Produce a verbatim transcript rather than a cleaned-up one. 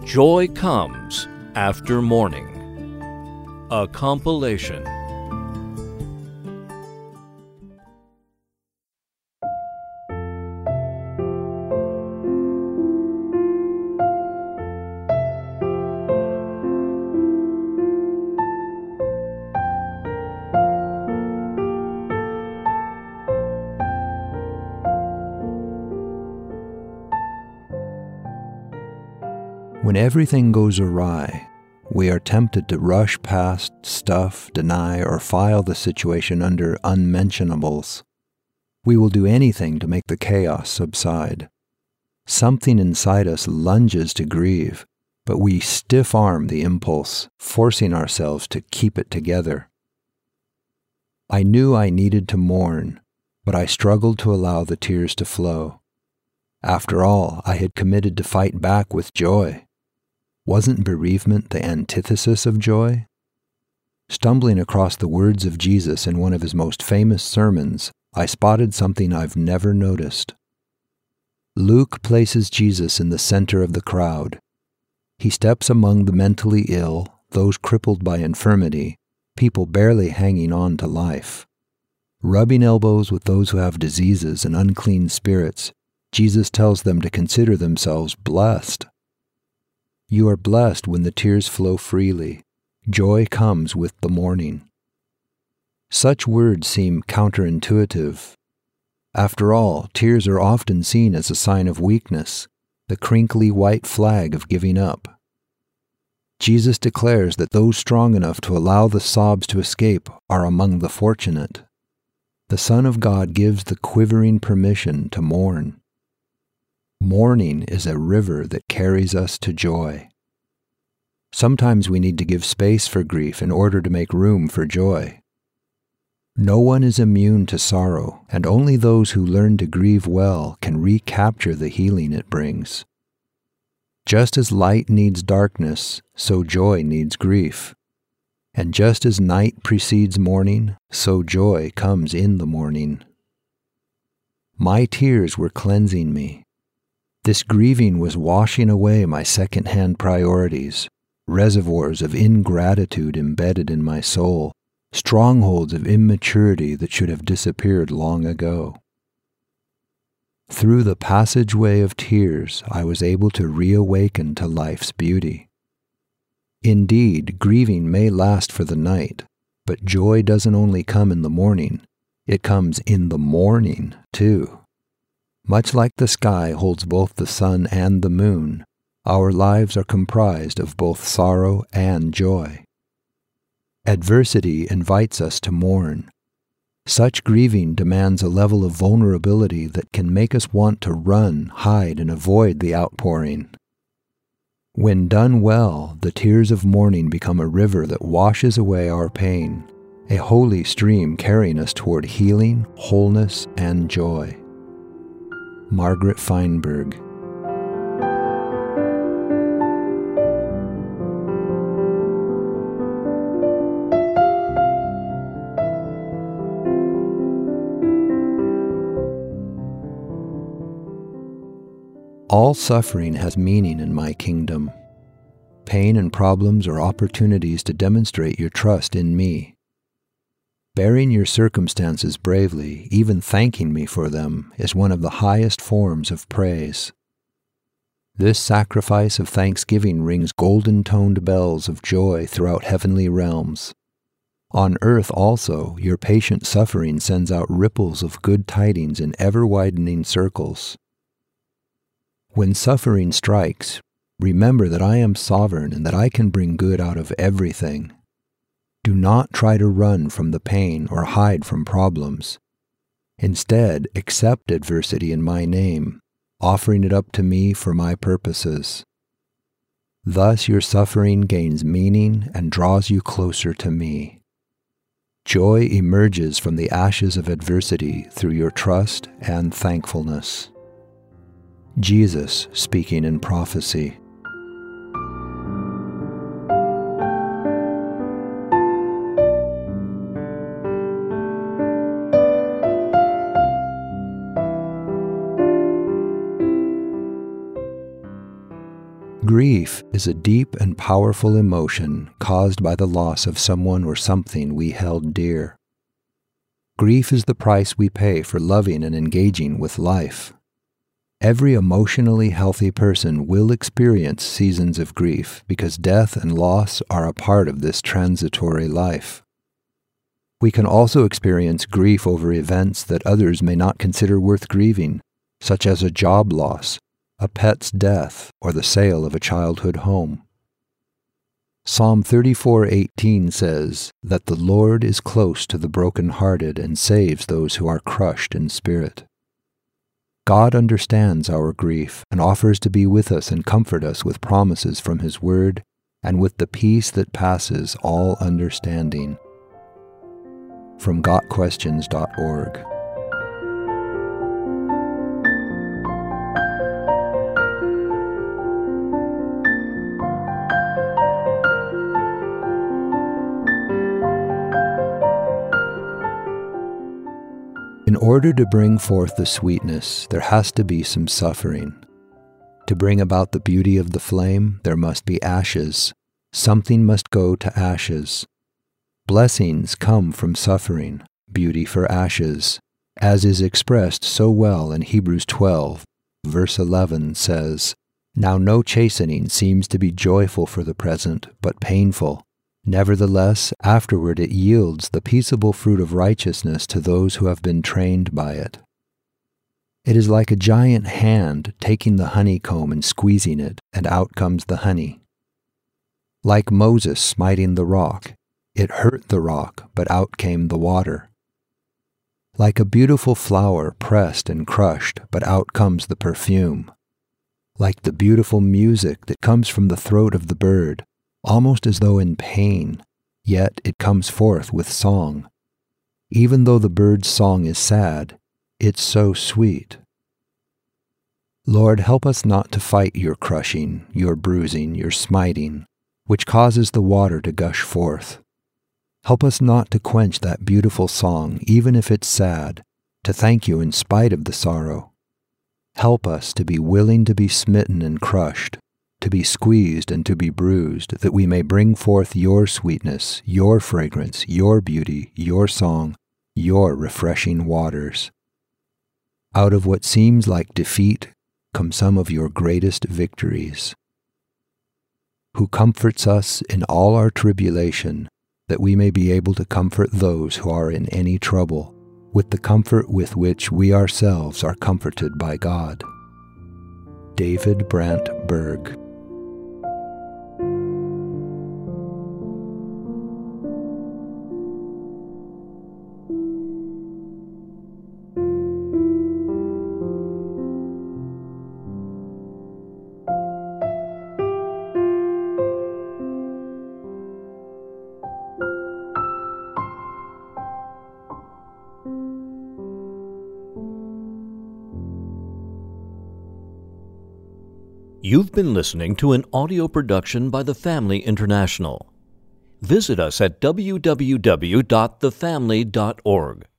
Joy Comes After Mourning, a compilation. When everything goes awry, we are tempted to rush past, stuff, deny, or file the situation under unmentionables. We will do anything to make the chaos subside. Something inside us lunges to grieve, but we stiff-arm the impulse, forcing ourselves to keep it together. I knew I needed to mourn, but I struggled to allow the tears to flow. After all, I had committed to fight back with joy. Wasn't bereavement the antithesis of joy? Stumbling across the words of Jesus in one of his most famous sermons, I spotted something I've never noticed. Luke places Jesus in the center of the crowd. He steps among the mentally ill, those crippled by infirmity, people barely hanging on to life. Rubbing elbows with those who have diseases and unclean spirits, Jesus tells them to consider themselves blessed. You are blessed when the tears flow freely. Joy comes with the mourning. Such words seem counterintuitive. After all, tears are often seen as a sign of weakness, the crinkly white flag of giving up. Jesus declares that those strong enough to allow the sobs to escape are among the fortunate. The Son of God gives the quivering permission to mourn. Mourning is a river that carries us to joy. Sometimes we need to give space for grief in order to make room for joy. No one is immune to sorrow, and only those who learn to grieve well can recapture the healing it brings. Just as light needs darkness, so joy needs grief. And just as night precedes morning, so joy comes in the morning. My tears were cleansing me. This grieving was washing away my second-hand priorities, reservoirs of ingratitude embedded in my soul, strongholds of immaturity that should have disappeared long ago. Through the passageway of tears, I was able to reawaken to life's beauty. Indeed, grieving may last for the night, but joy doesn't only come in the morning, it comes in the morning, too. Much like the sky holds both the sun and the moon, our lives are comprised of both sorrow and joy. Adversity invites us to mourn. Such grieving demands a level of vulnerability that can make us want to run, hide, and avoid the outpouring. When done well, the tears of mourning become a river that washes away our pain, a holy stream carrying us toward healing, wholeness, and joy. Margaret Feinberg. All suffering has meaning in my kingdom. Pain and problems are opportunities to demonstrate your trust in me. Bearing your circumstances bravely, even thanking me for them, is one of the highest forms of praise. This sacrifice of thanksgiving rings golden-toned bells of joy throughout heavenly realms. On earth also, your patient suffering sends out ripples of good tidings in ever-widening circles. When suffering strikes, remember that I am sovereign and that I can bring good out of everything. Do not try to run from the pain or hide from problems. Instead, accept adversity in my name, offering it up to me for my purposes. Thus your suffering gains meaning and draws you closer to me. Joy emerges from the ashes of adversity through your trust and thankfulness. Jesus speaking in prophecy. Grief is a deep and powerful emotion caused by the loss of someone or something we held dear. Grief is the price we pay for loving and engaging with life. Every emotionally healthy person will experience seasons of grief because death and loss are a part of this transitory life. We can also experience grief over events that others may not consider worth grieving, such as a job loss, a pet's death, or the sale of a childhood home. Psalm thirty-four eighteen says that the Lord is close to the brokenhearted and saves those who are crushed in spirit. God understands our grief and offers to be with us and comfort us with promises from His Word and with the peace that passes all understanding. From got questions dot org. In order to bring forth the sweetness, there has to be some suffering. To bring about the beauty of the flame, there must be ashes. Something must go to ashes. Blessings come from suffering, beauty for ashes, as is expressed so well in Hebrews twelve, verse eleven says, "Now no chastening seems to be joyful for the present, but painful. Nevertheless, afterward it yields the peaceable fruit of righteousness to those who have been trained by it." It is like a giant hand taking the honeycomb and squeezing it, and out comes the honey. Like Moses smiting the rock, it hurt the rock, but out came the water. Like a beautiful flower pressed and crushed, but out comes the perfume. Like the beautiful music that comes from the throat of the bird, almost as though in pain, yet it comes forth with song. Even though the bird's song is sad, it's so sweet. Lord, help us not to fight your crushing, your bruising, your smiting, which causes the water to gush forth. Help us not to quench that beautiful song, even if it's sad, to thank you in spite of the sorrow. Help us to be willing to be smitten and crushed, to be squeezed and to be bruised, that we may bring forth your sweetness, your fragrance, your beauty, your song, your refreshing waters. Out of what seems like defeat come some of your greatest victories. Who comforts us in all our tribulation, that we may be able to comfort those who are in any trouble, with the comfort with which we ourselves are comforted by God. David Brant Berg. You've been listening to an audio production by The Family International. Visit us at w w w dot the family dot org.